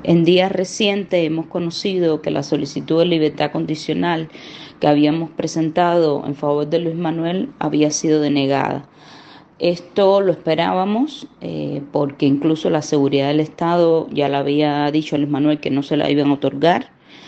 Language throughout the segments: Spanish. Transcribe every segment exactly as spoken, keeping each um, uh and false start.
En días recientes hemos conocido que la solicitud de libertad condicional que habíamos presentado en favor de Luis Manuel había sido denegada. Esto lo esperábamos eh, porque incluso la seguridad del Estado ya le había dicho a Luis Manuel que no se la iban a otorgar.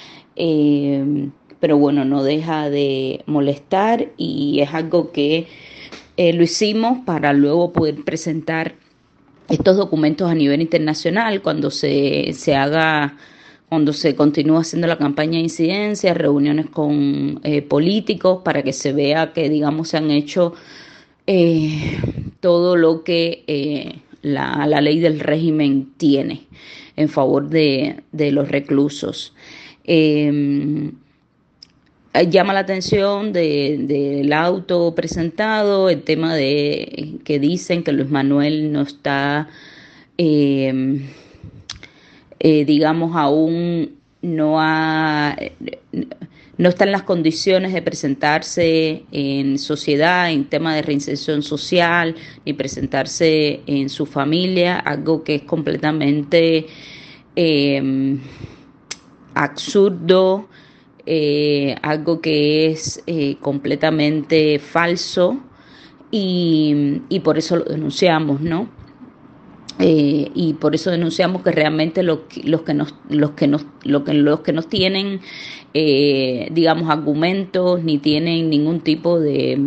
Eh, pero bueno, no deja de molestar y es algo que eh, lo hicimos para luego poder presentar estos documentos a nivel internacional cuando se, se haga, cuando se continúa haciendo la campaña de incidencia, reuniones con eh, políticos para que se vea que, digamos, se han hecho eh, todo lo que eh, la, la ley del régimen tiene en favor de, de los reclusos. Eh, Llama la atención de, del auto presentado, el tema de que dicen que Luis Manuel no está, eh, eh, digamos, aún no ha, no está en las condiciones de presentarse en sociedad, en tema de reinserción social, ni presentarse en su familia, algo que es completamente eh, absurdo, eh, algo que es eh, completamente falso y, y por eso lo denunciamos, ¿no? Eh, y por eso denunciamos que realmente los, los que nos los que nos lo que los que nos tienen eh, digamos argumentos ni tienen ningún tipo de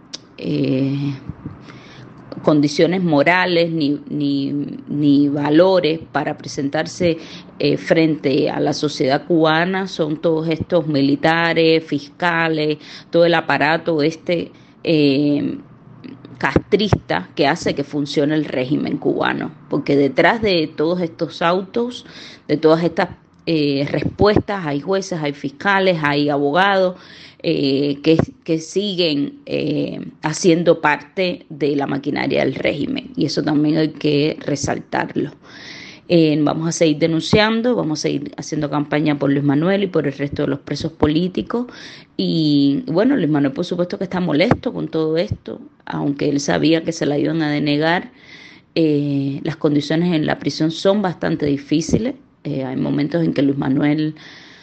eh, condiciones morales ni, ni, ni valores para presentarse eh, frente a la sociedad cubana son todos estos militares, fiscales, todo el aparato este eh, castrista que hace que funcione el régimen cubano, porque detrás de todos estos autos, de todas estas eh, respuestas, hay jueces, hay fiscales, hay abogados eh, que, que siguen eh, haciendo parte de la maquinaria del régimen, y eso también hay que resaltarlo. Eh, vamos a seguir denunciando, vamos a seguir haciendo campaña por Luis Manuel y por el resto de los presos políticos. Y bueno, Luis Manuel por supuesto que está molesto con todo esto, aunque él sabía que se la iban a denegar. Eh, las condiciones en la prisión son bastante difíciles. Eh, hay momentos en que Luis Manuel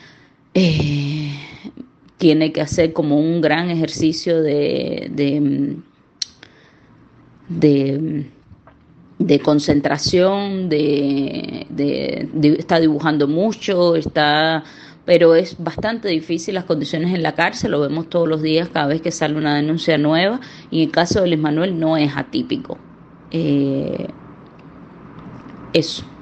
eh, tiene que hacer como un gran ejercicio de... de, de de concentración, de, de, de, está dibujando mucho, está, pero es bastante difícil las condiciones en la cárcel, lo vemos todos los días cada vez que sale una denuncia nueva, y en el caso de Luis Manuel no es atípico. Eh, eso.